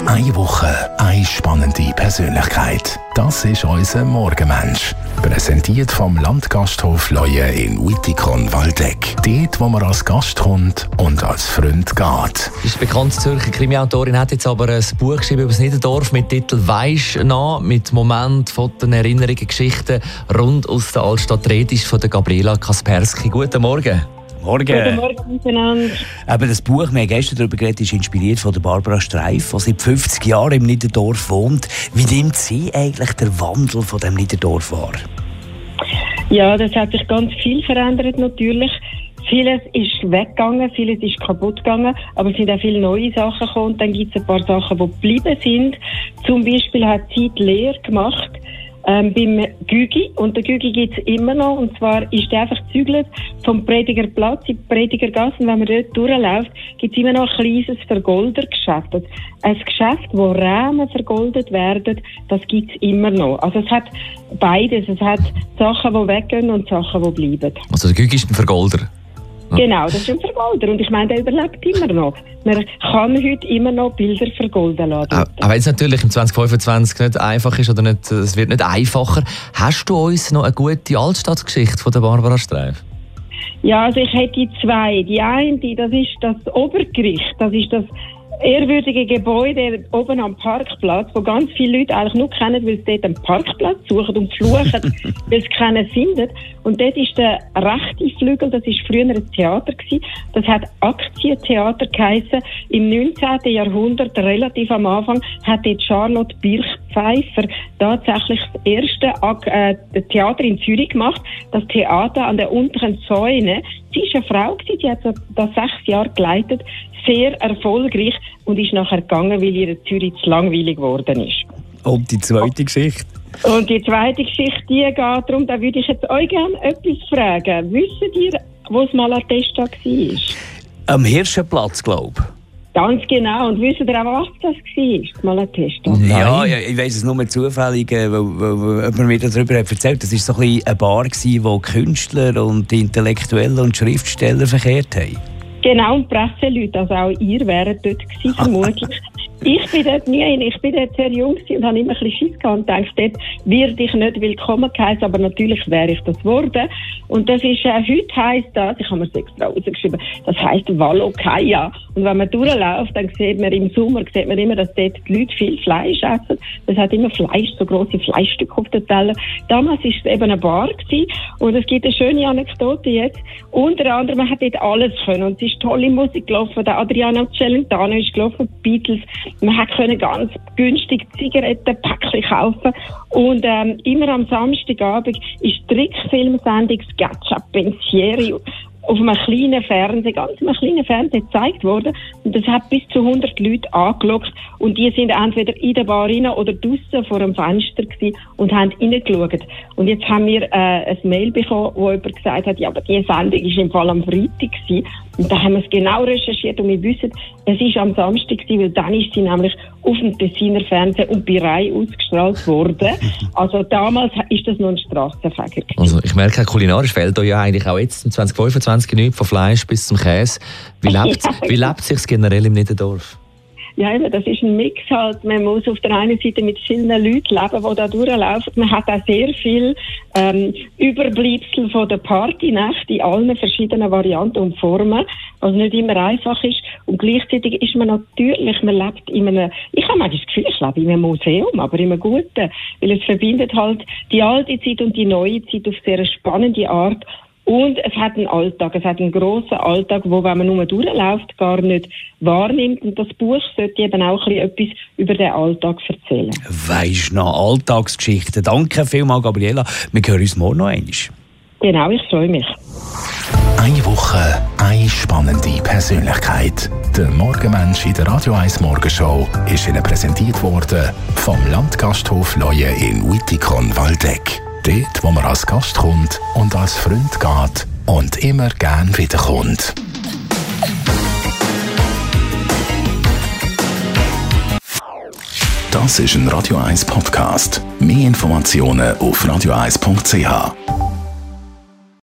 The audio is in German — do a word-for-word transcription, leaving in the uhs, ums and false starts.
Eine Woche, eine spannende Persönlichkeit. Das ist unser Morgenmensch. Präsentiert vom Landgasthof Leue in Wittikon-Waldeck. Dort, wo man als Gast kommt und als Freund geht. Die bekannte Zürcher Krimiautorin hat jetzt aber ein Buch geschrieben über das Niederdorf mit dem Titel «Weisst noch», mit Momenten, Fotos, Erinnerungen, Geschichten rund aus der Altstadt Redisch von der Gabriela Kaspersky. Guten Morgen. Morgen. Guten Morgen miteinander. Eben das Buch, wir haben gestern darüber geredet, ist inspiriert von der Barbara Streif, die seit fünfzig Jahren im Niederdorf wohnt. Wie nimmt sie eigentlich der Wandel von dem Niederdorf wahr? Ja, das hat sich ganz viel verändert natürlich. Vieles ist weggegangen, vieles ist kaputt gegangen, aber es sind auch viele neue Sachen gekommen. Und dann gibt es ein paar Sachen, die geblieben sind. Zum Beispiel hat sie die Lehre gemacht ähm, beim Gügi. Und der Gügi gibt es immer noch. Und zwar ist er einfach gezügelt vom Predigerplatz in die Predigergasse. Und wenn man dort durchläuft, gibt es immer noch ein kleines Vergoldergeschäft. Also ein Geschäft, wo Rahmen vergoldet werden, das gibt es immer noch. Also es hat beides. Es hat Sachen, die weggehen und Sachen, die bleiben. Also der Gügi ist ein Vergolder? Genau, das ist ein Vergolder und ich meine, der überlebt immer noch. Man kann heute immer noch Bilder vergolden lassen. Auch, auch wenn es natürlich im zwanzig fünfundzwanzig nicht einfach ist oder nicht, es wird nicht einfacher. Hast du uns noch eine gute Altstadtgeschichte von der Barbara Streif? Ja, also ich hätte zwei. Die eine, das ist das Obergericht, das ist das ehrwürdige Gebäude oben am Parkplatz, wo ganz viele Leute eigentlich nur kennen, weil sie dort einen Parkplatz suchen und fluchen, weil sie keinen finden. Und dort ist der rechte Flügel, das ist früher ein Theater gewesen. Das hat Aktientheater geheissen. Im neunzehnten Jahrhundert, relativ am Anfang, hat dort Charlotte Birchpfeifer tatsächlich das erste äh, Theater in Zürich gemacht. Das Theater an der unteren Säune. Sie war eine Frau gewesen, die hat das sechs Jahre geleitet. Sehr erfolgreich und ist nachher gegangen, weil ihr Zürich zu langweilig geworden ist. Und die zweite Geschichte? Und die zweite Geschichte, die geht darum, da würde ich jetzt euch gerne etwas fragen. Wisst ihr, wo das Malatesta war? Am Hirschenplatz, glaube ich. Ganz genau. Und wisst ihr auch, was das war, das Malatesta? Ja, ja, ich weiss es nur zufällig, weil, weil, weil jemand mir darüber hat erzählt. Das war so ein bisschen eine Bar, wo Künstler und Intellektuelle und Schriftsteller verkehrt haben. Genau, und Presseleute, also auch ihr wäret dort gewesen, vermutlich. Ich bin dort nie hin, ich bin dort sehr jung und habe immer ein bisschen Schiss gehabt und dachte, dort werde ich nicht willkommen geheißen, aber natürlich wäre ich das geworden. Und das ist, äh, heute heisst das, ich habe mir das extra rausgeschrieben, das heisst Valokaia. Und wenn man durchläuft, dann sieht man im Sommer, sieht man immer, dass dort die Leute viel Fleisch essen. Es hat immer Fleisch, so grosse Fleischstücke auf den Teller. Damals war es eben eine Bar gewesen, und es gibt eine schöne Anekdote jetzt. Unter anderem, man hat dort alles können und es ist tolle Musik gelaufen, der Adriano Celentano ist gelaufen, die Beatles. Man hat können ganz günstig Zigarettenpäckchen kaufen und ähm, immer am Samstagabend ist die Trickfilmsendung Sketchup Pensieri auf einem kleinen Fernseher, ganz einem kleinen Fernseher gezeigt worden. Und das hat bis zu hundert Leute angelockt. Und die sind entweder in der Bar rein oder draussen vor dem Fenster gewesen und haben reingeschaut. Und jetzt haben wir äh, ein Mail bekommen, wo jemand gesagt hat, ja, aber die Sendung war im Fall am Freitag gewesen. Und da haben wir es genau recherchiert und wir wissen, es war am Samstag gewesen, weil dann ist sie nämlich auf dem Tessiner Fernsehen und bei Rai ausgestrahlt worden. Also damals ist das noch ein Strassenfeger gewesen. Also ich merke, kulinarisch fehlt euch ja eigentlich auch jetzt im zwanzig fünfundzwanzig nichts, von Fleisch bis zum Käse. Wie lebt Ja. wie lebt es sich generell im Niederdorf? Ja, eben, das ist ein Mix halt. Man muss auf der einen Seite mit vielen Leuten leben, die da durchlaufen. Man hat auch sehr viel ähm, Überbleibsel von der Partynacht in allen verschiedenen Varianten und Formen, was nicht immer einfach ist. Und gleichzeitig ist man natürlich, man lebt in einem, ich habe manchmal das Gefühl, ich lebe in einem Museum, aber in einem guten, weil es verbindet halt die alte Zeit und die neue Zeit auf sehr spannende Art. Und es hat einen Alltag, es hat einen grossen Alltag, wo, wenn man nur durchläuft, gar nicht wahrnimmt. Und das Buch sollte eben auch ein bisschen etwas über den Alltag erzählen. Weisst noch, Alltagsgeschichten. Danke vielmals, Gabriela. Wir hören uns morgen noch einmal. Genau, ich freue mich. Eine Woche, eine spannende Persönlichkeit. Der Morgenmensch in der Radio eins Morgenshow ist Ihnen präsentiert worden vom Landgasthof Leue in Wittikon-Waldeck. Dort, wo man als Gast kommt und als Freund geht und immer gern wiederkommt. Das ist ein Radio eins Podcast. Mehr Informationen auf radio eins punkt c h.